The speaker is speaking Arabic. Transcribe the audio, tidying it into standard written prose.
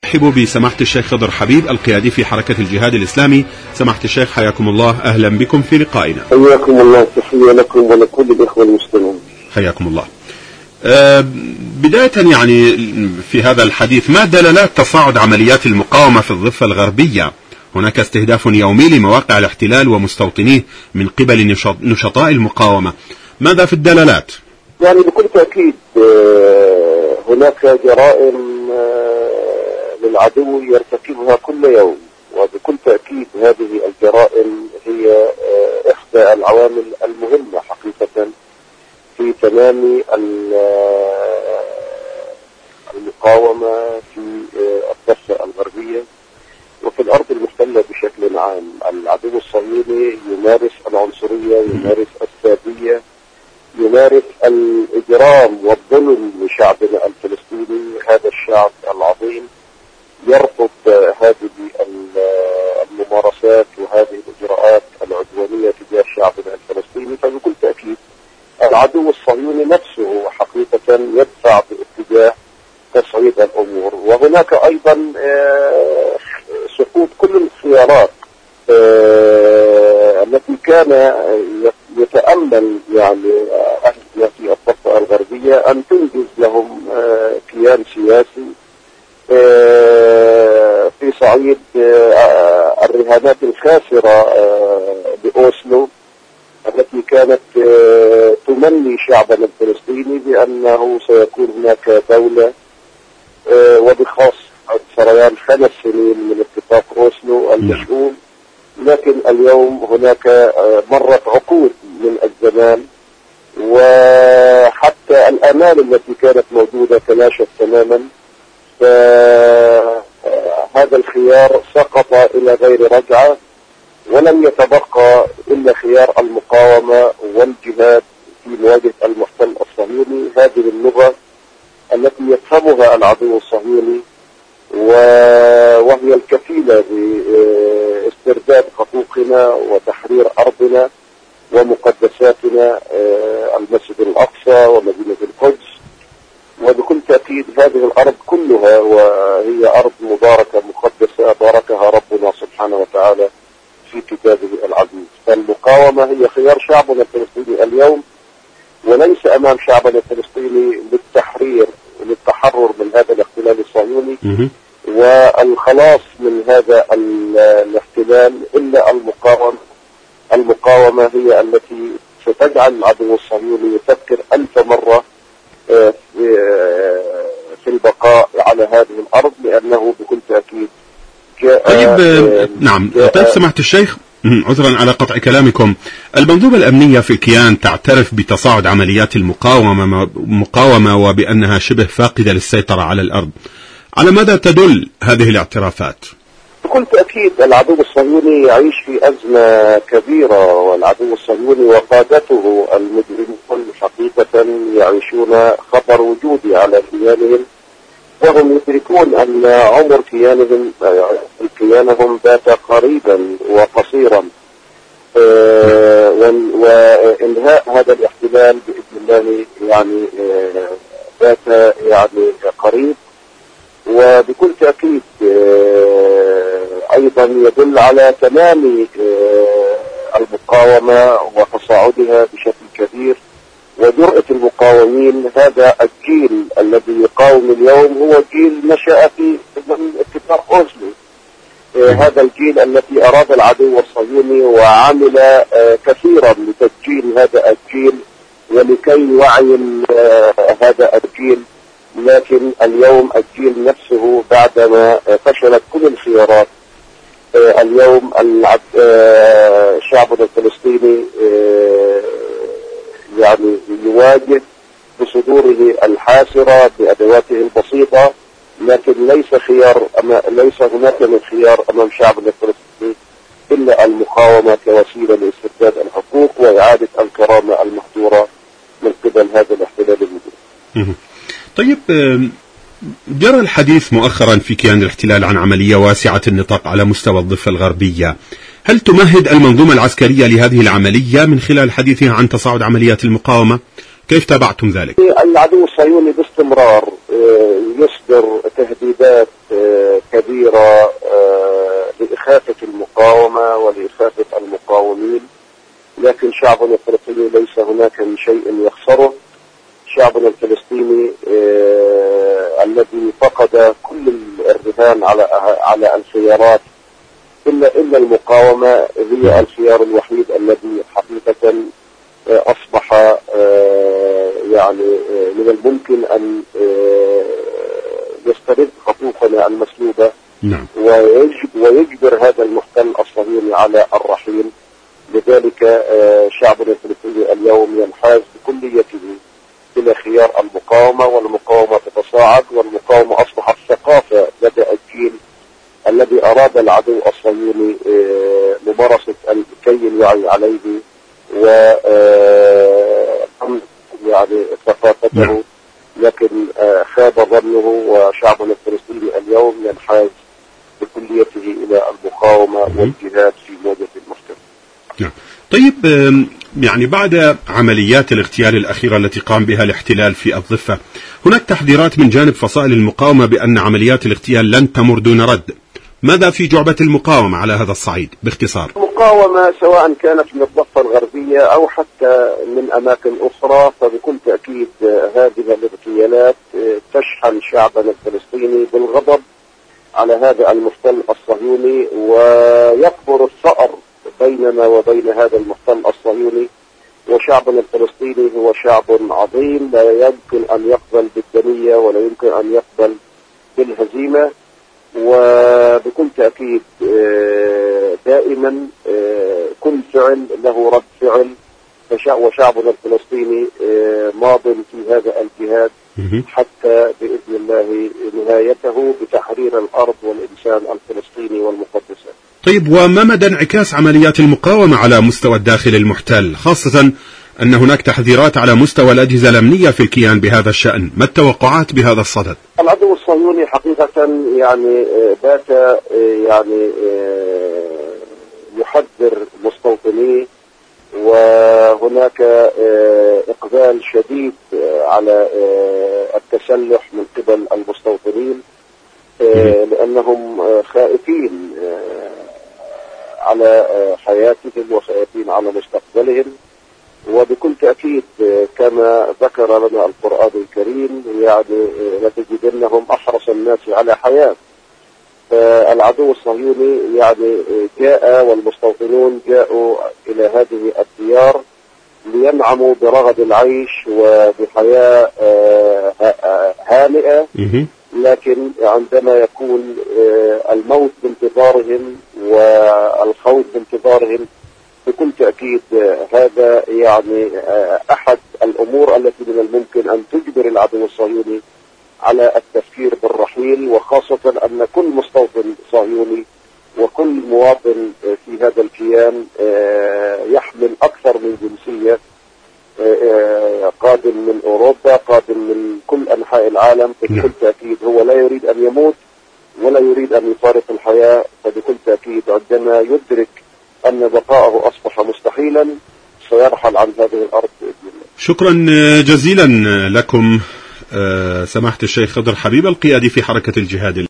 أرحب بسماحة الشيخ خضر حبيب القيادي في حركة الجهاد الإسلامي. سماحة الشيخ حياكم الله، أهلا بكم في لقائنا. حياكم الله، تحية لكم ولكل الإخوة المسلمين. حياكم الله. بداية يعني في هذا الحديث، ما دلالات تصاعد عمليات المقاومة في الضفة الغربية؟ هناك استهداف يومي لمواقع الاحتلال ومستوطنيه من قبل نشطاء المقاومة، ماذا في الدلالات؟ يعني بكل تأكيد هناك جرائم للعدو يرتكبها كل يوم، وبكل تأكيد هذه الجرائم هي إحدى العوامل المهمة حقيقة في تنامي المقاومة في الضفة الغربية وفي الأرض المحتلة بشكل عام. العدو الصهيوني يمارس العنصرية، يمارس السادية، يمارس الإجرام والظلم لشعبنا الفلسطيني. هذا الشعب العظيم يرفض هذه الممارسات وهذه الإجراءات العدوانية تجاه شعبنا الفلسطيني. فبكل تأكيد العدو الصهيوني نفسه حقيقة يدفع باتجاه تصعيد الأمور. وهناك أيضا سقوط كل الخيارات التي كان يتأمل يعني أهلنا في الضفة الغربية أن تنجز لهم كيان سياسي في صعيد الرهانات الخاسرة بأوسلو التي كانت تمني شعبنا الفلسطيني بأنه سيكون هناك دولة، وبخاص سريان 5 سنين من اتفاق أوسلو المشؤوم. لكن اليوم هناك مرت عقود من الزمان، وحتى الآمال التي كانت موجودة تلاشت تماما. فهذا الخيار سقط إلى غير رجعة، ولم يتبقى إلا خيار المقاومة والجهاد في مواجهة المحتل الصهيوني. هذه اللغة التي يفهمها العدو الصهيوني وهي الكفيلة باسترداد حقوقنا وتحرير أرضنا ومقدساتنا، المسجد الأقصى ومدينة القدس. وبكل تأكيد هذه الأرض كلها وهي أرض مباركة مقدسة باركها ربنا سبحانه وتعالى في كتابه العزيز. فالمقاومة هي خيار شعبنا الفلسطيني اليوم، وليس أمام شعبنا الفلسطيني للتحرر من هذا الاحتلال الصهيوني والخلاص من هذا الاحتلال إلا المقاومة. المقاومة هي التي ستجعل العدو الصهيوني يفكر 1000 مرة في البقاء على هذه الأرض، لأنه بكل تأكيد نعم. طيب سماحة الشيخ، عذرا على قطع كلامكم، المنظومة الأمنية في الكيان تعترف بتصاعد عمليات المقاومة وبأنها شبه فاقدة للسيطرة على الأرض، على ماذا تدل هذه الاعترافات؟ بكل تأكيد العدو الصهيوني يعيش في أزمة كبيرة، والعدو الصهيوني وقادته المجرمون حقيقة يعيشون خطر وجودي على كيانهم، وهم يدركون أن عمر كيانهم بات قريبا وقصيرا، وإنهاء هذا الاحتلال بإذن الله يعني بات يعني قريب. وبكل تأكيد أيضا يدل على تنامي المقاومة وتصاعدها بشكل كبير وجرأة المقاومين. هذا الجيل الذي يقاوم اليوم هو جيل نشأ في اتفاق أوسلو. هذا الجيل الذي أراد العدو الصهيوني وعمل كثيرا لتسجيل هذا الجيل ولكي يوعي هذا الجيل. لكن اليوم الجيل نفسه بعدما فشلت كل الخيارات، اليوم شعبنا الفلسطيني يعني يواجه بصدوره الحاسرة بأدواته البسيطة، لكن ليس هناك من خيار أمام شعبنا الفلسطيني إلا المقاومة كوسيلة لاسترداد الحقوق وإعادة الكرامة المهدورة من قبل هذا الاحتلال المجرم. طيب، جرى الحديث مؤخرا في كيان الاحتلال عن عملية واسعة النطاق على مستوى الضفة الغربية، هل تمهد المنظومة العسكرية لهذه العملية من خلال حديثها عن تصاعد عمليات المقاومة؟ كيف تابعتم ذلك؟ العدو الصهيوني باستمرار يصدر تهديدات شعبنا الفلسطيني الذي فقد كل الرهان على الخيارات إلا المقاومة هي الخيار الوحيد الذي حقيقة أصبح يعني من الممكن أن يسترد حقوقنا المسلوبة. نعم. ويجبر هذا المحتل الصهيوني على الرحيل. لذلك شعبنا الفلسطيني اليوم ينحاز بكليته إلى خيار المقاومة، والمقاومة تتصاعد، والمقاومة أصبحت ثقافة لدى الجيل الذي أراد العدو الصهيوني ممارسة كي الوعي عليه و يعني ثقافته، لكن خاب ظنه، وشعبنا الفلسطيني اليوم ينحاز بكليته إلى المقاومة والجهاد في مواجهة المحتل. نعم. طيب، يعني بعد عمليات الاغتيال الأخيرة التي قام بها الاحتلال في الضفة، هناك تحذيرات من جانب فصائل المقاومة بأن عمليات الاغتيال لن تمر دون رد. ماذا في جعبة المقاومة على هذا الصعيد باختصار؟ المقاومة سواء كانت من الضفة الغربية أو حتى من أماكن أخرى، فبكل تأكيد هذه الاغتيالات تشحن شعبنا الفلسطيني بالغضب على هذا المحتل الصهيوني، ويكبر الثأر بيننا وبين هذا المحتل الصهيوني. وشعبنا الفلسطيني هو شعب عظيم لا يمكن أن يقبل بالدنية ولا يمكن أن يقبل بالهزيمة. وبكل تأكيد دائما كل فعل له رد فعل، وشعبنا الفلسطيني ماض في هذا الجهاد حتى بإذن الله نهايته بتحرير الأرض والإنسان الفلسطيني والمقدسات. طيب، وما مدى انعكاس عمليات المقاومة على مستوى الداخل المحتل، خاصة أن هناك تحذيرات على مستوى الأجهزة الأمنية في الكيان بهذا الشأن؟ ما التوقعات بهذا الصدد؟ العدو الصهيوني حقيقة يعني بات يعني يحذر مستوطنيه، وهناك إقبال شديد على التسلح من قبل المستوطنين، لأنهم خائفين على حياتهم وخائفين على مستقبلهم. وبكل تأكيد كما ذكر لنا القرآن الكريم يعني لتجدنهم أحرص الناس على حياة. العدو الصهيوني يعني جاء والمستوطنون جاءوا إلى هذه الديار لينعموا برغد العيش وبحياة هانئة، لكن عندما يكون الموت بانتظارهم والخوف بانتظارهم بكل تأكيد هذا يعني أحد الأمور التي من الممكن أن تجبر العدو الصهيوني على التفكير بالرحيل، وخاصة أن كل مستوطن صهيوني وكل مواطن في هذا الكيان يحمل أكثر من جنسية، قادم من أوروبا، قادم من كل أنحاء العالم. بكل تأكيد هو لا يريد أن يموت ولا يريد أن يفارق الحياة، فبكل تأكيد عندما يدرك أن بقاءه أصبح مستحيلا سيرحل عن هذه الأرض بإذن الله. شكرا جزيلا لكم سماحة الشيخ خضر حبيب، القيادي في حركة الجهاد.